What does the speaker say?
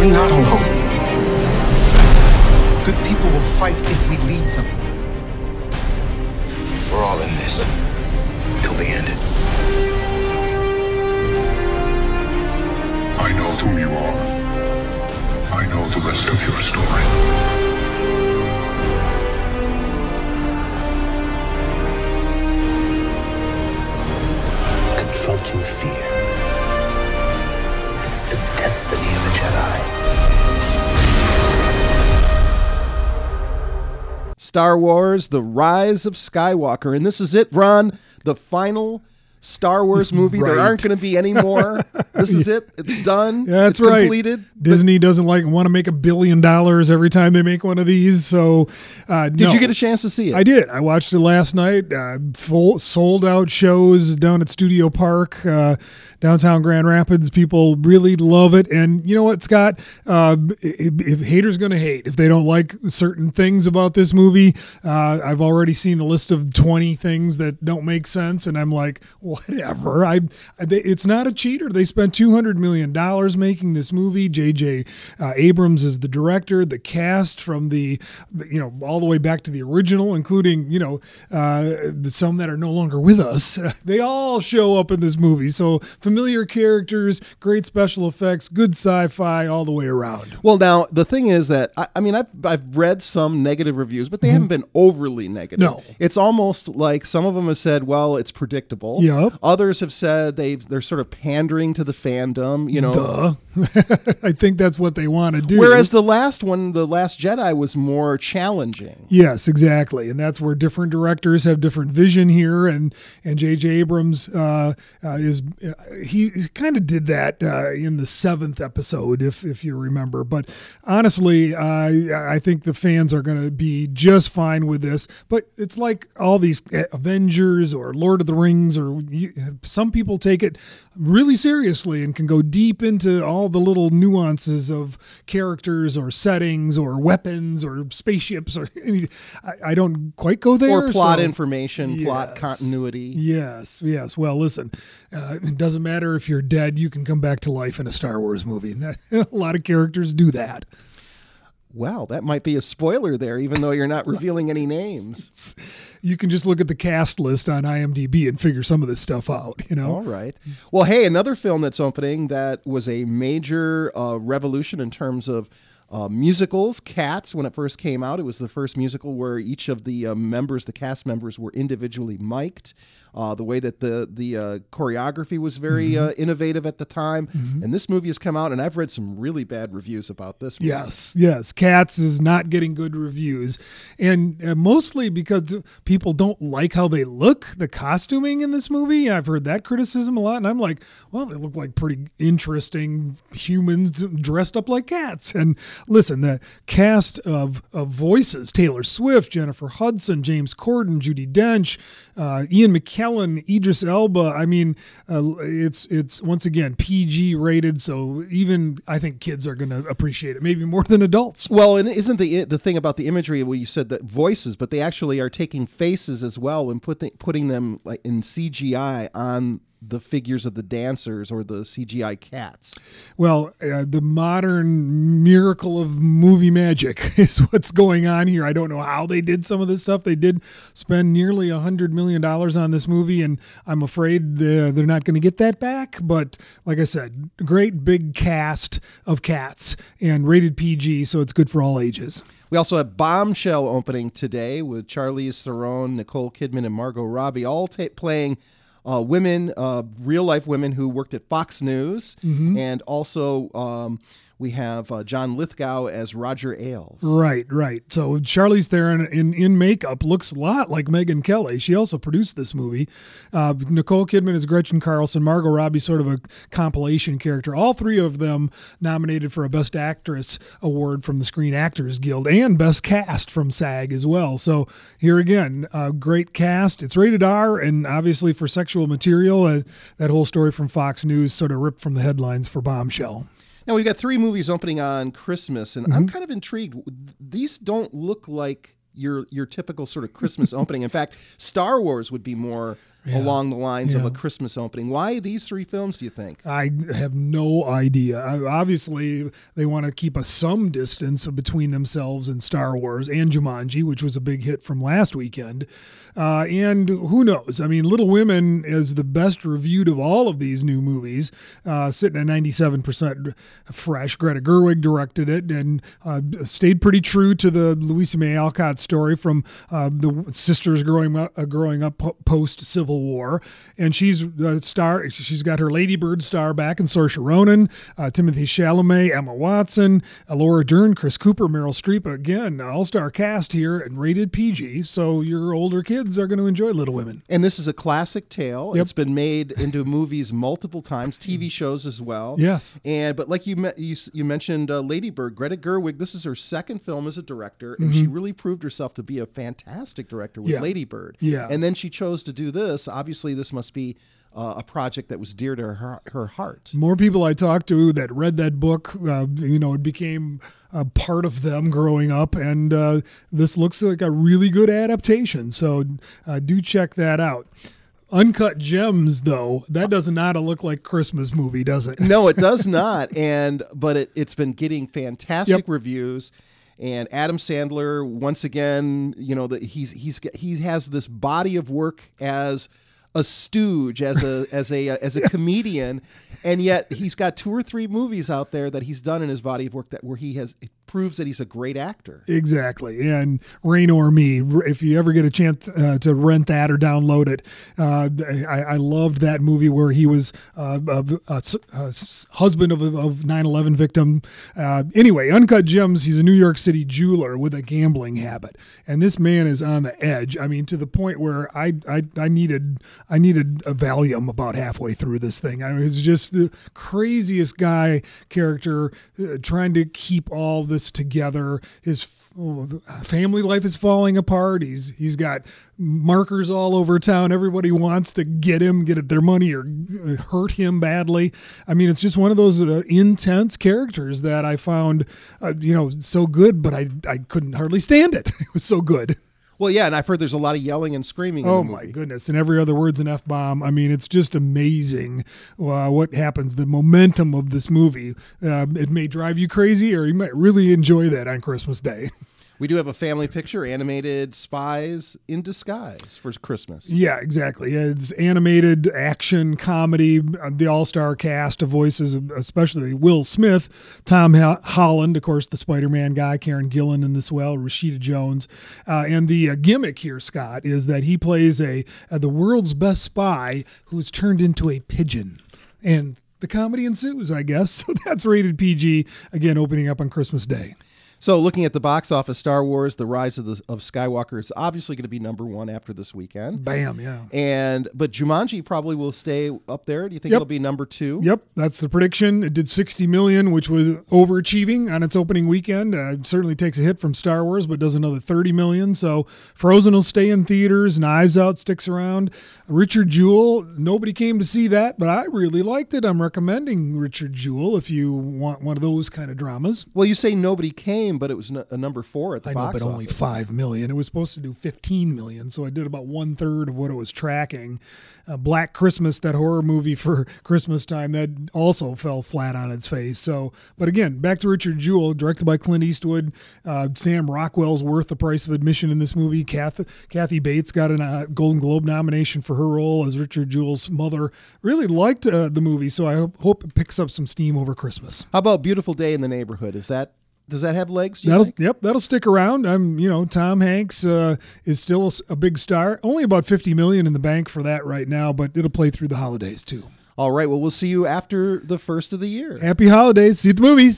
We're not alone. Good people will fight if we lead them. We're all in this till the end. I know who you are. I know the rest of your story. Confronting fear. It's the destiny of a Jedi. Star Wars: The Rise of Skywalker. And this is it, Ron, the final Star Wars movie. Right. There aren't going to be any more. This is it. It's done. Yeah, that's it's right. Completed. Disney doesn't want to make $1 billion every time they make one of these. So, Did you get a chance to see it? I did. I watched it last night. Full sold out shows down at Studio Park, downtown Grand Rapids. People really love it. And you know what, Scott? If haters going to hate if they don't like certain things about this movie. I've already seen a list of 20 things that don't make sense, and I'm like, whatever. It's not a cheater. They spent $200 million making this movie. J.J. Abrams is the director. The cast from all the way back to the original, including, some that are no longer with us. They all show up in this movie. So familiar characters, great special effects, good sci-fi all the way around. Well, now, the thing is that, I've read some negative reviews, but they haven't been overly negative. No. It's almost like some of them have said, well, it's predictable. Yep. Others have said they're sort of pandering to the fandom, Duh. I think that's what they want to do. Whereas the last one, The Last Jedi, was more challenging. Yes, exactly. And that's where different directors have different vision here. And J.J. Abrams he kind of did that in the 7th episode, if you remember. But honestly, I think the fans are going to be just fine with this. But it's like all these Avengers or Lord of the Rings, some people take it really seriously and can go deep into all the little nuances of characters or settings or weapons or spaceships or anything. I don't quite go there. Or plot information, plot Yes. continuity. Yes. Well, listen, it doesn't matter if you're dead, you can come back to life in a Star Wars movie. A lot of characters do that. Well, that might be a spoiler there, even though you're not revealing any names. You can just look at the cast list on IMDb and figure some of this stuff out, All right. Well, hey, another film that's opening that was a major revolution in terms of musicals. Cats, when it first came out, it was the first musical where each of the the cast members, were individually mic'd. The way that the choreography was very innovative at the time. Mm-hmm. And this movie has come out, and I've read some really bad reviews about this movie. Yes. Cats is not getting good reviews. And mostly because people don't like how they look, the costuming in this movie. I've heard that criticism a lot. And I'm like, well, they look like pretty interesting humans dressed up like cats. And listen, the cast of voices, Taylor Swift, Jennifer Hudson, James Corden, Judi Dench, Ian McKellen, Idris Elba. I mean, it's once again PG rated, so even I think kids are going to appreciate it, maybe more than adults. Well, and isn't the thing about the imagery where you said that voices, but they actually are taking faces as well and putting them like in CGI on the figures of the dancers or the CGI cats. Well, the modern miracle of movie magic is what's going on here. I don't know how they did some of this stuff. They did spend nearly $100 million on this movie, and I'm afraid they're not going to get that back. But like I said, great big cast of cats and rated PG, so it's good for all ages. We also have Bombshell opening today with Charlize Theron, Nicole Kidman, and Margot Robbie all playing women, real-life women who worked at Fox News, and also we have John Lithgow as Roger Ailes. Right. So Charlize Theron in makeup looks a lot like Megyn Kelly. She also produced this movie. Nicole Kidman is Gretchen Carlson. Margot Robbie, sort of a compilation character. All three of them nominated for a Best Actress award from the Screen Actors Guild and Best Cast from SAG as well. So here again, a great cast. It's rated R, and obviously for sexual material, that whole story from Fox News sort of ripped from the headlines for Bombshell. Now, we've got 3 movies opening on Christmas, and I'm kind of intrigued. These don't look like your typical sort of Christmas opening. In fact, Star Wars would be more along the lines of Yeah. a Christmas opening. Why these three films, do you think? I have no idea. Obviously, they want to keep some distance between themselves and Star Wars and Jumanji, which was a big hit from last weekend. And who knows? I mean, Little Women is the best reviewed of all of these new movies, sitting at 97% fresh. Greta Gerwig directed it and stayed pretty true to the Louisa May Alcott story from the sisters growing up post Civil War. And she's a star. She's got her Lady Bird star back in Saoirse Ronan, Timothy Chalamet, Emma Watson, Laura Dern, Chris Cooper, Meryl Streep. Again, all-star cast here and rated PG. So your older kids are going to enjoy Little Women. And this is a classic tale. Yep. It's been made into movies multiple times, TV shows as well. Yes. But like you mentioned, Lady Bird, Greta Gerwig. This is her second film as a director, and she really proved herself to be a fantastic director with Yeah. Lady Bird. Yeah. And then she chose to do this. Obviously, this must be a project that was dear to her heart. More people I talked to that read that book, it became a part of them growing up, and this looks like a really good adaptation. So do check that out. Uncut Gems, though, that does not look like a Christmas movie, does it? No, it does not. But it's been getting fantastic Yep. reviews. And Adam Sandler, once again, he has this body of work as a stooge, as a comedian, and yet he's got 2 or 3 movies out there that he's done in his body of work where it proves that he's a great actor. Exactly. And Rain or Me, if you ever get a chance to rent that or download it, I loved that movie where he was a husband of 9/11 victim. Anyway, Uncut Gems, he's a New York City jeweler with a gambling habit. And this man is on the edge. I mean, to the point where I needed a Valium about halfway through this thing. I mean, it's just the craziest guy character trying to keep all this together. His family life is falling apart. He's got markers all over town. Everybody wants to get their money or hurt him badly. I mean, it's just one of those intense characters that I found, so good, but I couldn't hardly stand it. It was so good. Well, yeah, and I've heard there's a lot of yelling and screaming in the movie. My goodness. And every other word's an F-bomb. I mean, it's just amazing what happens, the momentum of this movie. It may drive you crazy, or you might really enjoy that on Christmas Day. We do have a family picture, animated spies in disguise for Christmas. Yeah, exactly. It's animated action comedy. The all-star cast of voices, especially Will Smith, Tom Holland, of course, the Spider-Man guy, Karen Gillan in this well, Rashida Jones. And the gimmick here, Scott, is that he plays the world's best spy who's turned into a pigeon. And the comedy ensues, I guess. So that's rated PG, again, opening up on Christmas Day. So looking at the box office, Star Wars, The Rise of Skywalker is obviously going to be number 1 after this weekend. Bam, yeah. But Jumanji probably will stay up there. Do you think Yep. it'll be number 2? Yep, that's the prediction. It did $60 million, which was overachieving on its opening weekend. It certainly takes a hit from Star Wars, but does another $30 million. So Frozen will stay in theaters. Knives Out sticks around. Richard Jewell, nobody came to see that, but I really liked it. I'm recommending Richard Jewell if you want one of those kind of dramas. Well, you say nobody came, but it was a number 4 at the I know, box but only office. $5 million. It was supposed to do $15 million, so I did about 1/3 of what it was tracking. Black Christmas, that horror movie for Christmas time, that also fell flat on its face. So, but again, back to Richard Jewell, directed by Clint Eastwood. Sam Rockwell's worth the price of admission in this movie. Kathy Bates got a Golden Globe nomination for her role as Richard Jewell's mother. Really liked the movie, so I hope it picks up some steam over Christmas. How about Beautiful Day in the Neighborhood? Does that have legs? Do you think? That'll stick around. Tom Hanks is still a big star. Only about $50 million in the bank for that right now, but it'll play through the holidays too. All right. Well, we'll see you after the first of the year. Happy holidays. See you at the movies.